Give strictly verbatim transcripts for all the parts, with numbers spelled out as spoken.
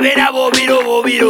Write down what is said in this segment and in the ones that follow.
Abera bobiro bobiro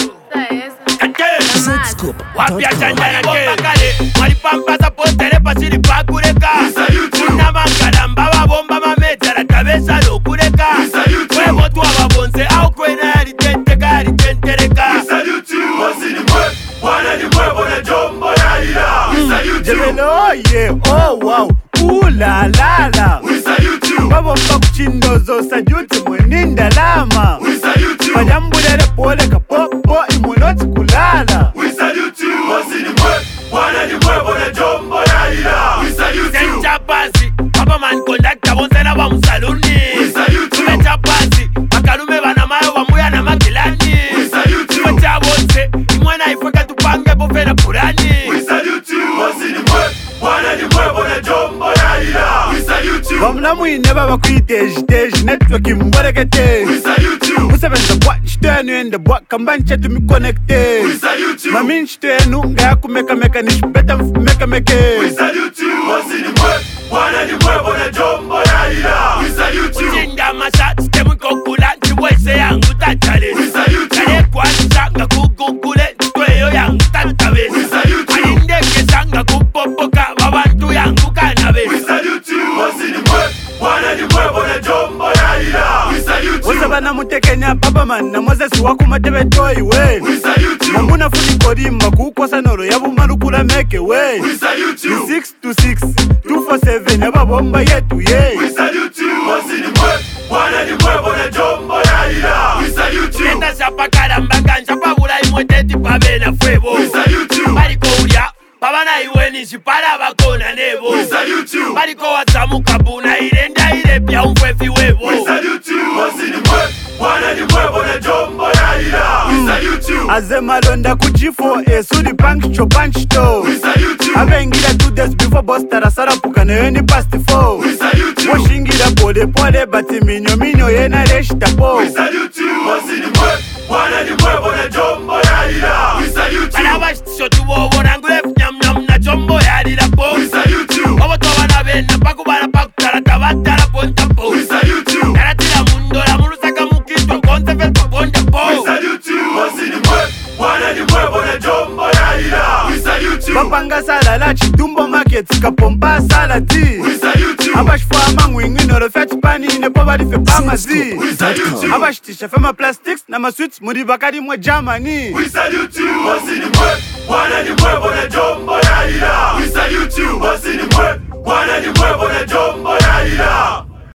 Wapia chanjana kale Mwari pampasa postere pasiri pakureka Una mangaramba babomba mameta Ratabesa lo kureka Kwebo tu ababonse au kwena yari tente gari tentereka We salute you Wasini mwe Wana ni mwe bona jombo yalira We salute you Jemelo yeah oh wow Ooh la la la We salute you Babomba kuchindozo sajuti mweninda lama We salute you Majambulele pole kapopo imunoti kulala We salute you Wasini mwe Wana ni mwe bona jombo yalira We salute you Sencha pasi Papa man conducta bonsela wa musaluni We salute you Tumecha pasi Makalume bana mayo wa muya na makilani We salute you Tumecha bonse Imwana ifweka tupange bofena purani We salute you Wasini mwe Wana ni mwe bona jombo yalira We salute you Bamla mwine baba kuiteji teji network imborekete We salute you Usebenza bwa chitenu ende bwa kambanche tumiconnecte We salute you Mamin chitenu nga ya kumeka meka nishipeta mfumeka meke We salute you Wasini mwe Wana ni mwe bona jombo yalira We salute you Uchinda masa Stemu kokula Nchiwese yangu tachale We salute you Kale kwanza nga kukukule Ntweyo yangu tatabe We salute you Alindeke sanga kupopoka Wabantu yangu kanabe We salute you Wasini mwe Wana ni mwe bona jombo yalira We salute you Usabana mutekenya baba man na Moses wakumatebe toyi we We salute you Mamuna funi kodimba kukosa noro yabu marukula meke we We salute you six two six two four seven yaba bomba yetu ye We salute you Wasini mwe Wana ni mwe bona jombo yalira We salute you Nenda shapa karamba kanja pabula imwe teti pabena fwebo We salute you Bariko ulia Babana iwe nishipala bakona nebo We salute you Bariko watamu kabuna irenda irepia umfwefi webo We salute you Wasini mwe Wana ni mwe bona jombo yalira We salute you Aze malonda kujifo esudi punk cho punch to We salute you Abengira two days before boss tarasara puka na yoni past four We salute you Washingira pole pole bati minyo minyo yena reshita po We salute you Wasini mwe Wana ni mwe bona jombo yalira We salute you Alaba shitisho tuwobo nangule nyam nyam na jombo yalira po We salute you Obo toba na bena paku bala paku tala tabatala ponta po We salute you Naratila mundo la murusaka mukitwa konte felpa ponta po We salute you Wasini mwe Wana ni mwe bona jombo yalira We salute you Bapanga sala la chitumbo market kapompa sala ti We salute you Abashfwa mangwingi noro fetch pani ne pobari fe pamazi We salute you Abashtisha fema plastics na maswits muri bakari mwe Germany We salute you Wasini mwe Wana ni mwe bona jombo yalira We salute you Wasini mwe